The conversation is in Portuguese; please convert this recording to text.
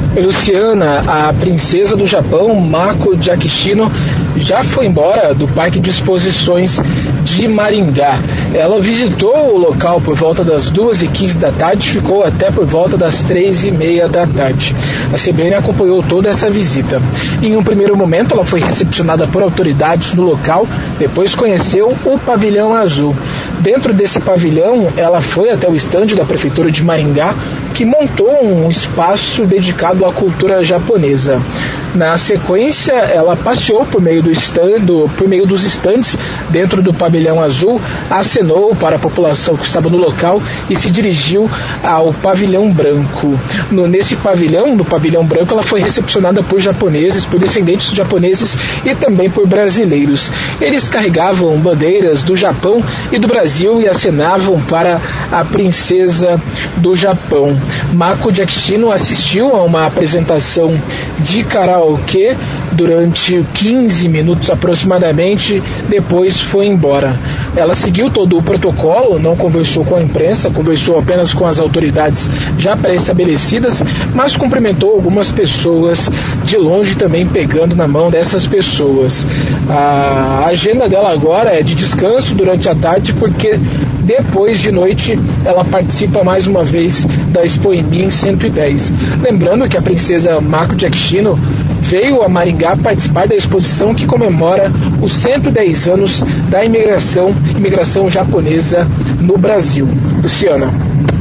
Luciana, a princesa do Japão, Mako Giacchino, já foi embora do Parque de Exposições de Maringá. Ela visitou o local por volta das 2h15 da tarde, ficou até por volta das 3h30 da tarde. A CBN acompanhou toda essa visita. Em um primeiro momento, ela foi recepcionada por autoridades no local, depois conheceu o Pavilhão Azul. Dentro desse pavilhão, ela foi até o estande da Prefeitura de Maringá, que montou um espaço dedicado à cultura japonesa. Na sequência, ela passeou por meio dos estandes dentro do Pavilhão Azul, acenou para a população que estava no local e se dirigiu ao Pavilhão Branco. Nesse pavilhão, no Pavilhão Branco, ela foi recepcionada por japoneses, por descendentes de japoneses e também por brasileiros. Eles carregavam bandeiras do Japão e do Brasil e acenavam para a princesa do Japão. Mako Giacchino assistiu a uma apresentação de karaokê durante 15 minutos aproximadamente, depois foi embora. Ela seguiu todo o protocolo, não conversou com a imprensa, conversou apenas com as autoridades já pré-estabelecidas, mas cumprimentou algumas pessoas de longe também, pegando na mão dessas pessoas. A agenda dela agora é de descanso durante a tarde, porque depois de noite ela participa mais uma vez da Expo Emim 110. Lembrando que a princesa Mako Giacchino veio a Maringá participar da exposição que comemora os 110 anos da imigração japonesa no Brasil. Luciana.